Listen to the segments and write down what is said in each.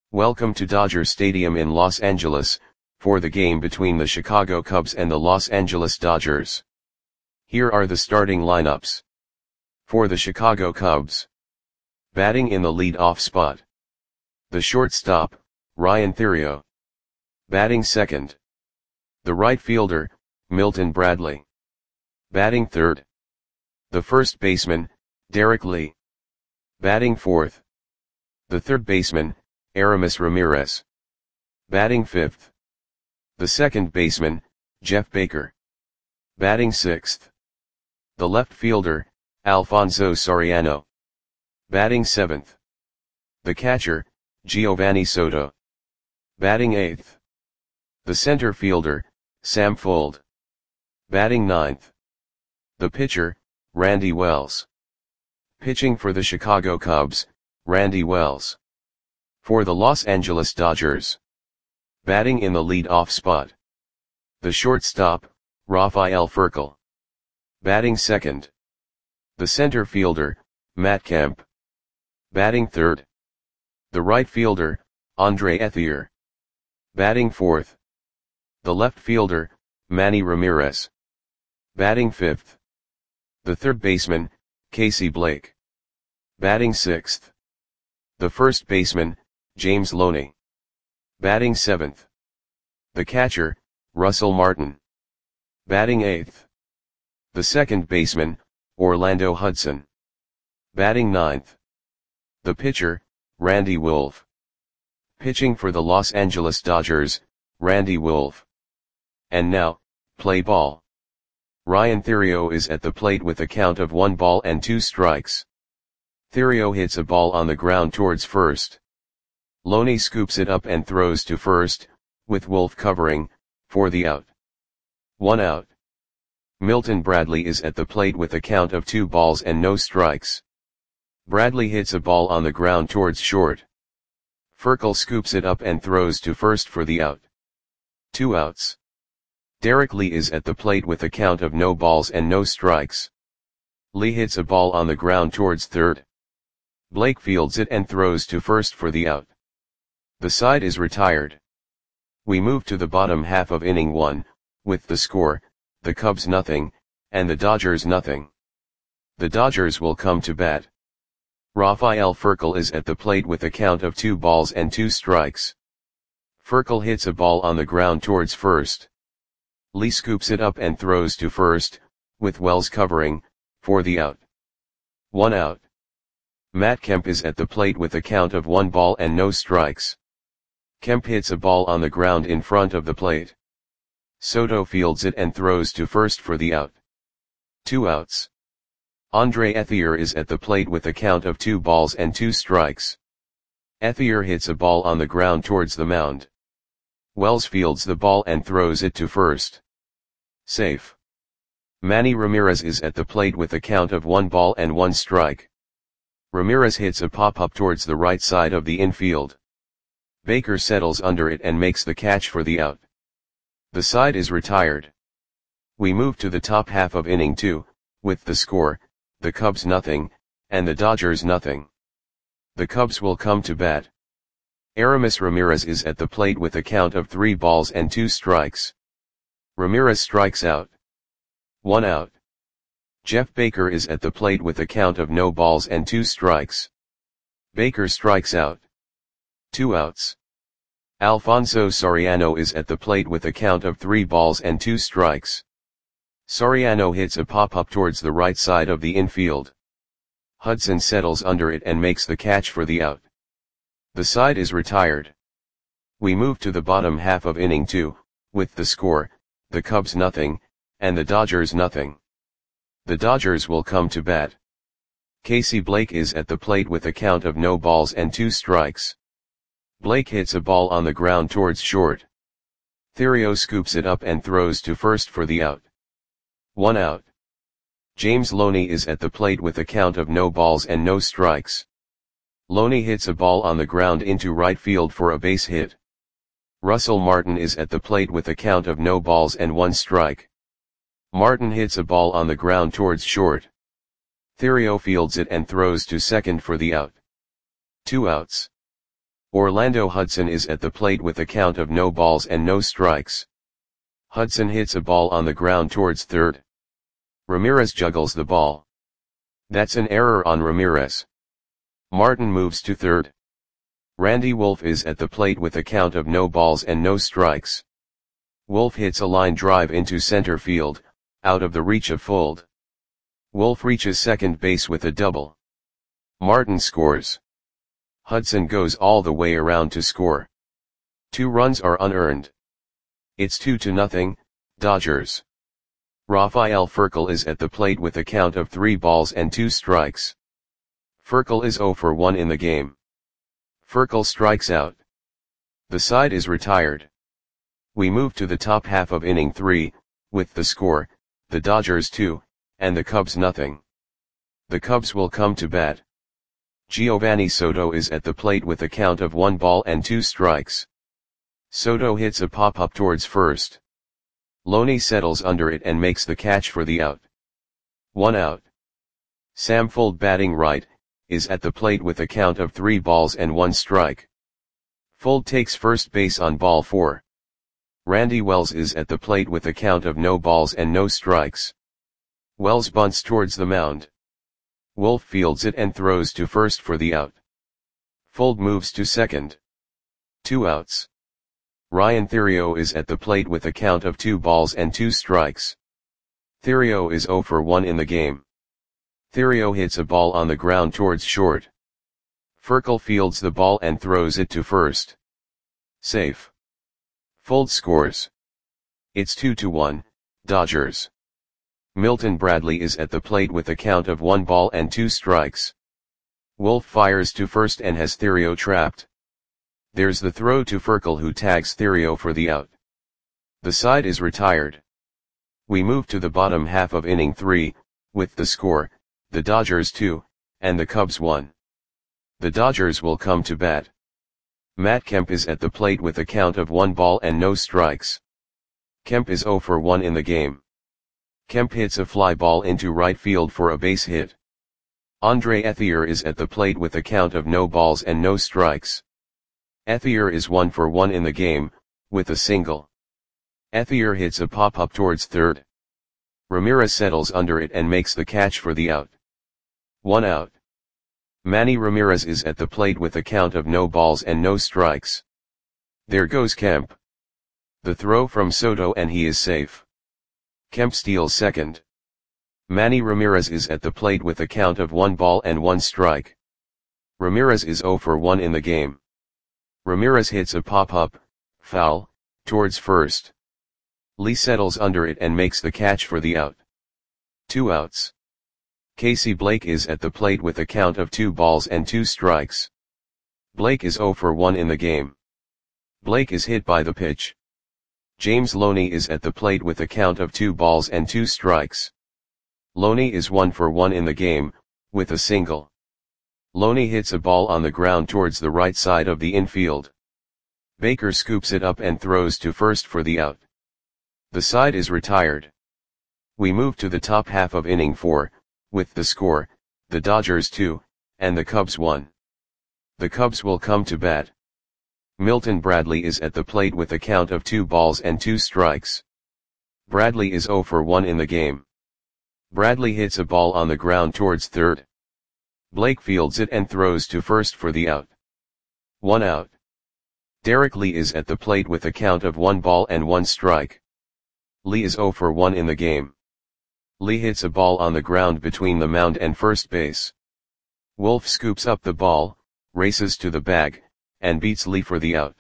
Welcome to Dodger Stadium in Los Angeles, for the game between the Chicago Cubs and the Los Angeles Dodgers. Here are the starting lineups. For the Chicago Cubs. Batting in the lead-off spot. The shortstop, Ryan Theriot. Batting second. The right fielder, Milton Bradley. Batting third. The first baseman, Derek Lee. Batting fourth. The third baseman, Aramis Ramirez. Batting fifth. The second baseman, Jeff Baker. Batting sixth. The left fielder, Alfonso Soriano. Batting seventh. The catcher, Giovanni Soto. Batting eighth. The center fielder, Sam Fuld. Batting ninth. The pitcher, Randy Wells. Pitching for the Chicago Cubs, Randy Wells. For the Los Angeles Dodgers. Batting in the lead-off spot. The shortstop, Rafael Furcal. Batting second. The center fielder, Matt Kemp. Batting third. The right fielder, Andre Ethier. Batting fourth. The left fielder, Manny Ramirez. Batting fifth. The third baseman, Casey Blake. Batting sixth. The first baseman, James Loney. Batting seventh. The catcher, Russell Martin. Batting eighth. The second baseman, Orlando Hudson. Batting ninth. The pitcher, Randy Wolf. Pitching for the Los Angeles Dodgers, Randy Wolf. And now, play ball. Ryan Theriot is at the plate with a count of 1 ball and 2 strikes. Theriot hits a ball on the ground towards first. Loney scoops it up and throws to first, with Wolf covering, for the out. 1 out. Milton Bradley is at the plate with a count of 2 balls and no strikes. Bradley hits a ball on the ground towards short. Furcal scoops it up and throws to first for the out. 2 outs. Derek Lee is at the plate with a count of no balls and no strikes. Lee hits a ball on the ground towards third. Blake fields it and throws to first for the out. The side is retired. We move to the bottom half of inning 1, with the score, the Cubs nothing, and the Dodgers nothing. The Dodgers will come to bat. Rafael Furcal is at the plate with a count of 2 balls and 2 strikes. Furcal hits a ball on the ground towards first. Lee scoops it up and throws to first, with Wells covering, for the out. 1 out. Matt Kemp is at the plate with a count of 1 ball and no strikes. Kemp hits a ball on the ground in front of the plate. Soto fields it and throws to first for the out. 2 outs. Andre Ethier is at the plate with a count of 2 balls and 2 strikes. Ethier hits a ball on the ground towards the mound. Wells fields the ball and throws it to first. Safe. Manny Ramirez is at the plate with a count of 1 ball and 1 strike. Ramirez hits a pop-up towards the right side of the infield. Baker settles under it and makes the catch for the out. The side is retired. We move to the top half of inning 2, with the score, the Cubs nothing, and the Dodgers nothing. The Cubs will come to bat. Aramis Ramirez is at the plate with a count of 3 balls and 2 strikes. Ramirez strikes out. 1 out. Jeff Baker is at the plate with a count of no balls and 2 strikes. Baker strikes out. 2 outs. Alfonso Soriano is at the plate with a count of 3 balls and 2 strikes. Soriano hits a pop-up towards the right side of the infield. Hudson settles under it and makes the catch for the out. The side is retired. We move to the bottom half of inning 2, with the score, the Cubs nothing, and the Dodgers nothing. The Dodgers will come to bat. Casey Blake is at the plate with a count of no balls and 2 strikes. Blake hits a ball on the ground towards short. Theriot scoops it up and throws to first for the out. 1 out. James Loney is at the plate with a count of no balls and no strikes. Loney hits a ball on the ground into right field for a base hit. Russell Martin is at the plate with a count of no balls and 1 strike. Martin hits a ball on the ground towards short. Theriot fields it and throws to second for the out. 2 outs. Orlando Hudson is at the plate with a count of no balls and no strikes. Hudson hits a ball on the ground towards third. Ramirez juggles the ball. That's an error on Ramirez. Martin moves to third. Randy Wolf is at the plate with a count of no balls and no strikes. Wolf hits a line drive into center field, out of the reach of Fuld. Wolf reaches second base with a double. Martin scores. Hudson goes all the way around to score. 2 runs are unearned. It's 2-0, Dodgers. Rafael Furcal is at the plate with a count of 3 balls and 2 strikes. Furcal is 0 for 1 in the game. Furcal strikes out. The side is retired. We move to the top half of inning 3, with the score, the Dodgers 2, and the Cubs nothing. The Cubs will come to bat. Giovanni Soto is at the plate with a count of 1 ball and 2 strikes. Soto hits a pop-up towards first. Loney settles under it and makes the catch for the out. 1 out. Sam Fuld, batting right, is at the plate with a count of 3 balls and 1 strike. Fuld takes first base on ball 4. Randy Wells is at the plate with a count of no balls and no strikes. Wells bunts towards the mound. Wolf fields it and throws to first for the out. Fuld moves to second. 2 outs. Ryan Theriot is at the plate with a count of 2 balls and 2 strikes. Theriot is 0 for 1 in the game. Theriot hits a ball on the ground towards short. Furcal fields the ball and throws it to first. Safe. Fuld scores. It's 2-1, Dodgers. Milton Bradley is at the plate with a count of 1 ball and 2 strikes. Wolf fires to first and has Theriot trapped. There's the throw to Furcal, who tags Theriot for the out. The side is retired. We move to the bottom half of inning 3, with the score, the Dodgers 2, and the Cubs 1. The Dodgers will come to bat. Matt Kemp is at the plate with a count of 1 ball and no strikes. Kemp is 0 for 1 in the game. Kemp hits a fly ball into right field for a base hit. Andre Ethier is at the plate with a count of no balls and no strikes. Ethier is 1 for 1 in the game, with a single. Ethier hits a pop-up towards third. Ramirez settles under it and makes the catch for the out. 1 out. Manny Ramirez is at the plate with a count of no balls and no strikes. There goes Kemp. The throw from Soto and he is safe. Kemp steals second. Manny Ramirez is at the plate with a count of 1 ball and 1 strike. Ramirez is 0 for 1 in the game. Ramirez hits a pop-up, foul, towards first. Lee settles under it and makes the catch for the out. 2 outs. Casey Blake is at the plate with a count of 2 balls and 2 strikes. Blake is 0 for 1 in the game. Blake is hit by the pitch. James Loney is at the plate with a count of 2 balls and 2 strikes. Loney is 1 for 1 in the game, with a single. Loney hits a ball on the ground towards the right side of the infield. Baker scoops it up and throws to first for the out. The side is retired. We move to the top half of inning 4, with the score, the Dodgers 2, and the Cubs 1. The Cubs will come to bat. Milton Bradley is at the plate with a count of 2 balls and 2 strikes. Bradley is 0 for 1 in the game. Bradley hits a ball on the ground towards third. Blake fields it and throws to first for the out. 1 out. Derek Lee is at the plate with a count of 1 ball and 1 strike. Lee is 0 for 1 in the game. Lee hits a ball on the ground between the mound and first base. Wolf scoops up the ball, races to the bag, and beats Lee for the out.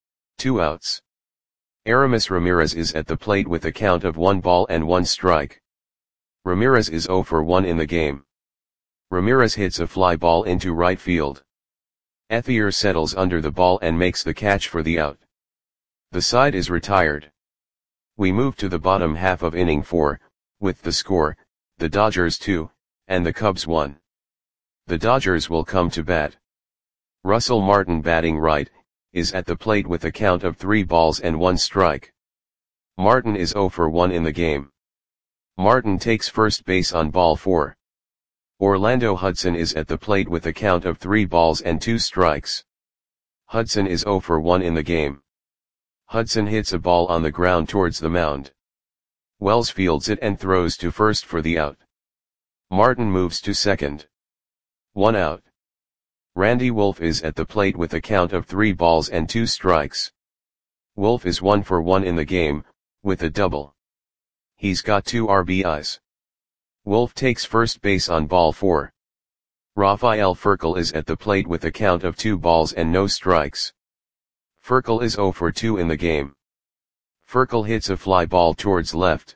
2 outs. Aramis Ramirez is at the plate with a count of 1 ball and 1 strike. Ramirez is 0 for 1 in the game. Ramirez hits a fly ball into right field. Ethier settles under the ball and makes the catch for the out. The side is retired. We move to the bottom half of inning 4, with the score, the Dodgers 2, and the Cubs 1. The Dodgers will come to bat. Russell Martin, batting right, is at the plate with a count of 3 balls and 1 strike. Martin is 0 for 1 in the game. Martin takes first base on ball 4. Orlando Hudson is at the plate with a count of 3 balls and 2 strikes. Hudson is 0 for 1 in the game. Hudson hits a ball on the ground towards the mound. Wells fields it and throws to first for the out. Martin moves to second. 1 out. Randy Wolf is at the plate with a count of 3 balls and 2 strikes. Wolf is 1 for 1 in the game, with a double. He's got 2 RBIs. Wolf takes first base on ball 4. Rafael Furcal is at the plate with a count of 2 balls and no strikes. Furcal is 0 for 2 in the game. Furcal hits a fly ball towards left.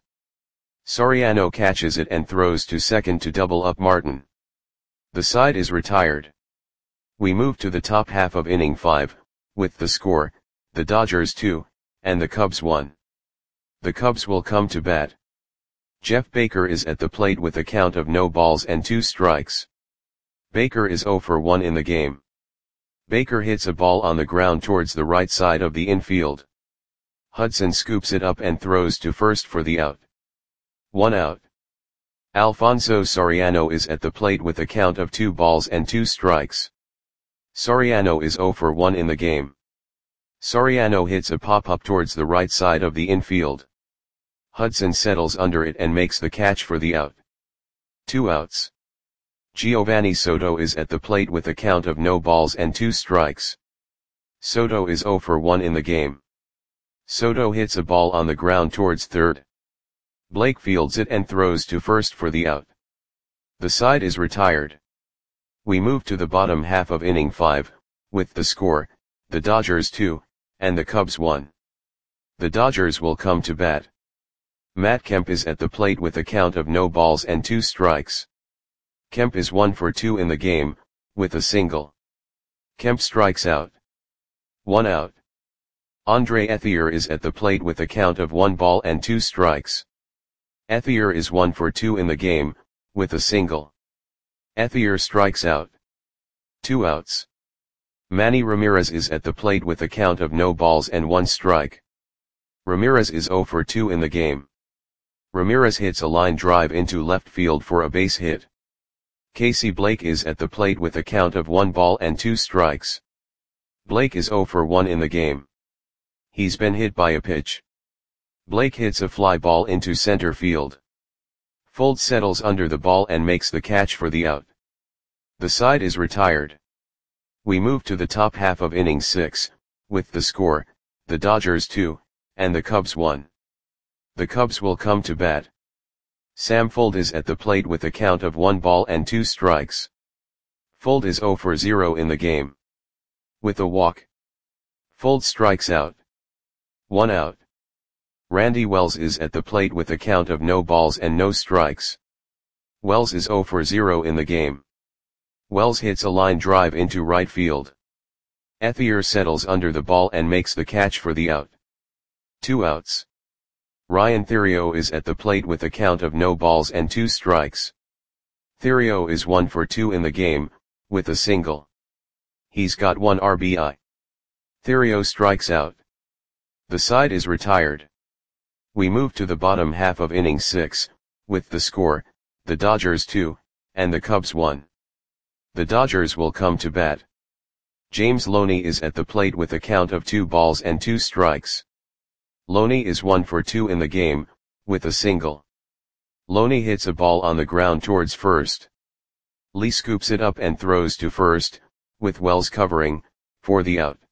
Soriano catches it and throws to second to double up Martin. The side is retired. We move to the top half of inning 5, with the score, the Dodgers 2, and the Cubs 1. The Cubs will come to bat. Jeff Baker is at the plate with a count of no balls and 2 strikes. Baker is 0 for 1 in the game. Baker hits a ball on the ground towards the right side of the infield. Hudson scoops it up and throws to first for the out. 1 out. Alfonso Soriano is at the plate with a count of 2 balls and 2 strikes. Soriano is 0 for 1 in the game. Soriano hits a pop-up towards the right side of the infield. Hudson settles under it and makes the catch for the out. 2 outs. Giovanni Soto is at the plate with a count of no balls and 2 strikes. Soto is 0 for 1 in the game. Soto hits a ball on the ground towards third. Blake fields it and throws to first for the out. The side is retired. We move to the bottom half of inning 5, with the score, the Dodgers 2, and the Cubs 1. The Dodgers will come to bat. Matt Kemp is at the plate with a count of no balls and 2 strikes. Kemp is 1 for 2 in the game, with a single. Kemp strikes out. 1 out. Andre Ethier is at the plate with a count of 1 ball and 2 strikes. Ethier is 1 for 2 in the game, with a single. Ethier strikes out. 2 outs. Manny Ramirez is at the plate with a count of no balls and 1 strike. Ramirez is 0 for 2 in the game. Ramirez hits a line drive into left field for a base hit. Casey Blake is at the plate with a count of 1 ball and 2 strikes. Blake is 0 for 1 in the game. He's been hit by a pitch. Blake hits a fly ball into center field. Fold settles under the ball and makes the catch for the out. The side is retired. We move to the top half of inning 6, with the score, the Dodgers 2, and the Cubs 1. The Cubs will come to bat. Sam Fuld is at the plate with a count of 1 ball and 2 strikes. Fuld is 0 for 0 in the game. With a walk. Fuld strikes out. 1 out. Randy Wells is at the plate with a count of no balls and no strikes. Wells is 0 for 0 in the game. Wells hits a line drive into right field. Ethier settles under the ball and makes the catch for the out. 2 outs. Ryan Theriot is at the plate with a count of no balls and 2 strikes. Theriot is 1 for 2 in the game, with a single. He's got 1 RBI. Theriot strikes out. The side is retired. We move to the bottom half of inning 6, with the score, the Dodgers 2, and the Cubs 1. The Dodgers will come to bat. James Loney is at the plate with a count of 2 balls and 2 strikes. Loney is 1 for 2 in the game, with a single. Loney hits a ball on the ground towards first. Lee scoops it up and throws to first, with Wells covering, for the out.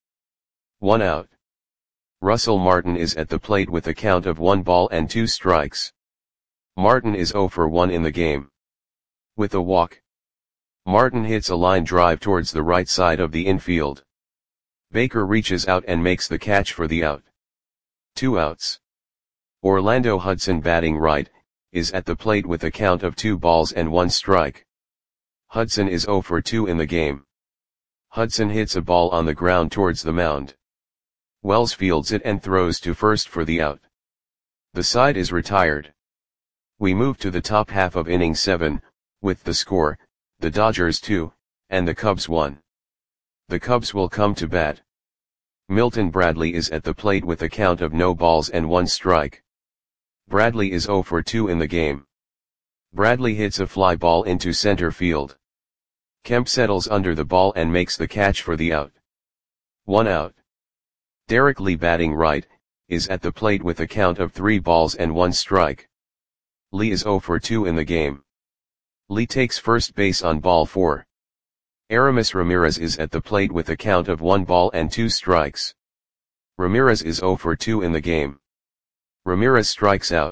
1 out. Russell Martin is at the plate with a count of 1 ball and 2 strikes. Martin is 0 for 1 in the game. With a walk. Martin hits a line drive towards the right side of the infield. Baker reaches out and makes the catch for the out. 2 outs. Orlando Hudson, batting right, is at the plate with a count of 2 balls and 1 strike. Hudson is 0 for 2 in the game. Hudson hits a ball on the ground towards the mound. Wells fields it and throws to first for the out. The side is retired. We move to the top half of inning 7, with the score, the Dodgers 2, and the Cubs 1. The Cubs will come to bat. Milton Bradley is at the plate with a count of no balls and 1 strike. Bradley is 0 for 2 in the game. Bradley hits a fly ball into center field. Kemp settles under the ball and makes the catch for the out. 1 out. Derek Lee batting right, is at the plate with a count of 3 balls and 1 strike. Lee is 0 for 2 in the game. Lee takes first base on ball 4. Aramis Ramirez is at the plate with a count of 1 ball and 2 strikes. Ramirez is 0 for 2 in the game. Ramirez strikes out.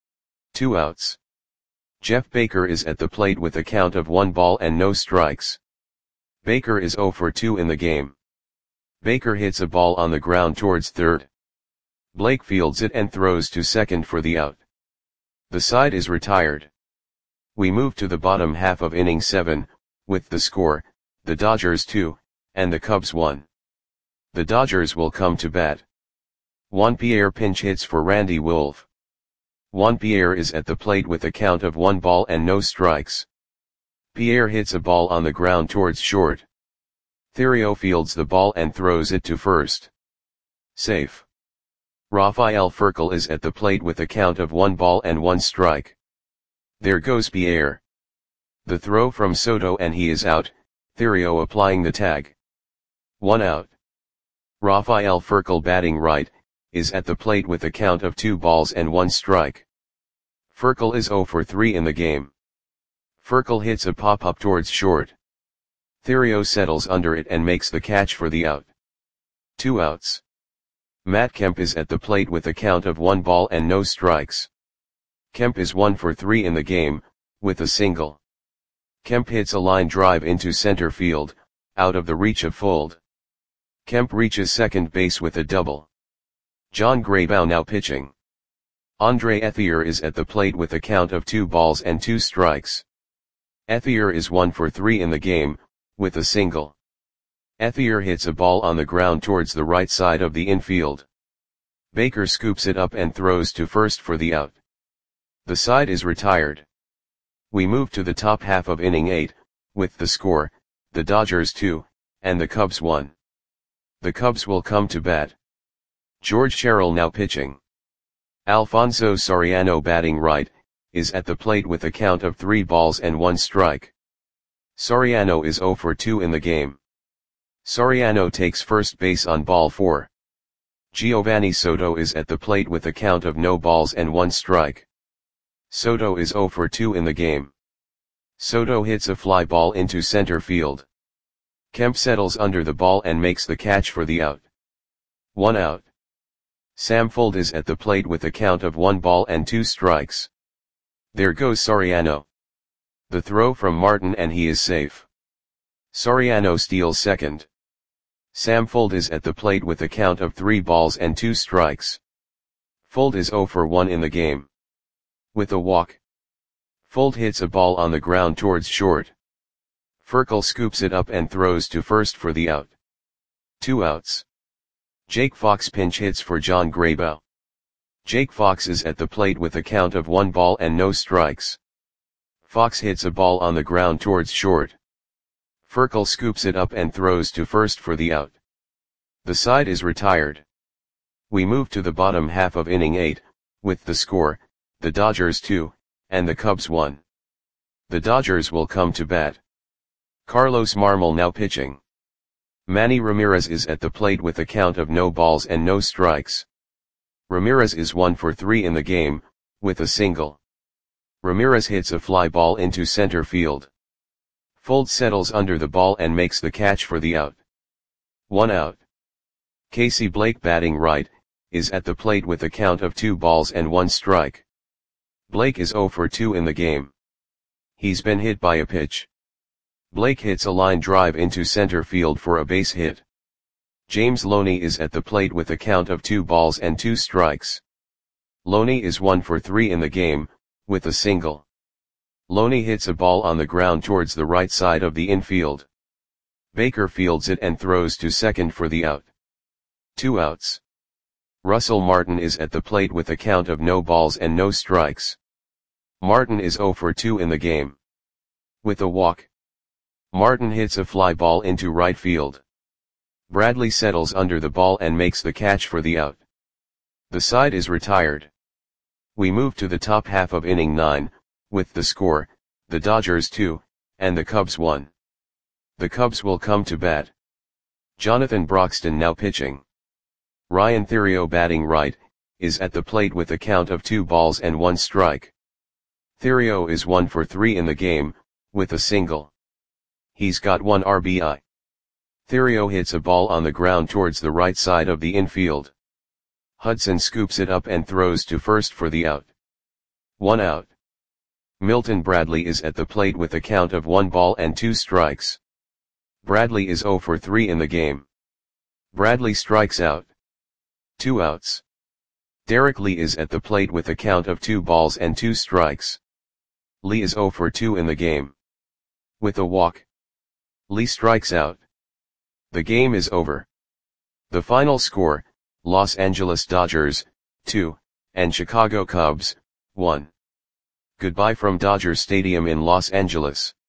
2 outs. Jeff Baker is at the plate with a count of 1 ball and no strikes. Baker is 0 for 2 in the game. Baker hits a ball on the ground towards third. Blake fields it and throws to second for the out. The side is retired. We move to the bottom half of inning 7, with the score, the Dodgers 2, and the Cubs 1. The Dodgers will come to bat. Juan Pierre pinch hits for Randy Wolf. Juan Pierre is at the plate with a count of 1 ball and no strikes. Pierre hits a ball on the ground towards short. Theriot fields the ball and throws it to first. Safe. Rafael Furcal is at the plate with a count of 1 ball and 1 strike. There goes Pierre. The throw from Soto and he is out, Theriot applying the tag. 1 out. Rafael Furcal batting right, is at the plate with a count of 2 balls and 1 strike. Furcal is 0 for 3 in the game. Furcal hits a pop-up towards short. Theriot settles under it and makes the catch for the out. 2 outs. Matt Kemp is at the plate with a count of 1 ball and no strikes. Kemp is 1 for 3 in the game, with a single. Kemp hits a line drive into center field, out of the reach of Fuld. Kemp reaches second base with a double. John Graybow now pitching. Andre Ethier is at the plate with a count of 2 balls and 2 strikes. Ethier is 1 for 3 in the game, with a single. Ethier hits a ball on the ground towards the right side of the infield. Baker scoops it up and throws to first for the out. The side is retired. We move to the top half of inning 8, with the score, the Dodgers 2, and the Cubs 1. The Cubs will come to bat. George Sherrill now pitching. Alfonso Soriano batting right, is at the plate with a count of 3 balls and 1 strike. Soriano is 0 for 2 in the game. Soriano takes first base on ball 4. Giovanni Soto is at the plate with a count of no balls and 1 strike. Soto is 0 for 2 in the game. Soto hits a fly ball into center field. Kemp settles under the ball and makes the catch for the out. 1 out. Sam Fuld is at the plate with a count of 1 ball and 2 strikes. There goes Soriano. The throw from Martin and he is safe. Soriano steals second. Sam Fuld is at the plate with a count of 3 balls and 2 strikes. Fuld is 0 for 1 in the game. With a walk. Fuld hits a ball on the ground towards short. Furcal scoops it up and throws to first for the out. 2 outs. Jake Fox pinch hits for John Graybow. Jake Fox is at the plate with a count of 1 ball and no strikes. Fox hits a ball on the ground towards short. Furcal scoops it up and throws to first for the out. The side is retired. We move to the bottom half of inning 8, with the score, the Dodgers 2, and the Cubs 1. The Dodgers will come to bat. Carlos Marmol now pitching. Manny Ramirez is at the plate with a count of no balls and no strikes. Ramirez is 1 for 3 in the game, with a single. Ramirez hits a fly ball into center field. Fuld settles under the ball and makes the catch for the out. 1 out. Casey Blake batting right, is at the plate with a count of 2 balls and 1 strike. Blake is 0 for 2 in the game. He's been hit by a pitch. Blake hits a line drive into center field for a base hit. James Loney is at the plate with a count of 2 balls and 2 strikes. Loney is 1 for 3 in the game, with a single. Loney hits a ball on the ground towards the right side of the infield. Baker fields it and throws to second for the out. 2 outs. Russell Martin is at the plate with a count of no balls and no strikes. Martin is 0 for 2 in the game. With a walk. Martin hits a fly ball into right field. Bradley settles under the ball and makes the catch for the out. The side is retired. We move to the top half of inning 9, with the score, the Dodgers 2, and the Cubs 1. The Cubs will come to bat. Jonathan Broxton now pitching. Ryan Theriot batting right, is at the plate with a count of 2 balls and 1 strike. Theriot is 1 for 3 in the game, with a single. He's got 1 RBI. Theriot hits a ball on the ground towards the right side of the infield. Hudson scoops it up and throws to first for the out. 1 out. Milton Bradley is at the plate with a count of 1 ball and 2 strikes. Bradley is 0 for 3 in the game. Bradley strikes out. 2 outs. Derek Lee is at the plate with a count of 2 balls and 2 strikes. Lee is 0 for 2 in the game. With a walk, Lee strikes out. The game is over. The final score, Los Angeles Dodgers, 2, and Chicago Cubs, 1. Goodbye from Dodger Stadium in Los Angeles.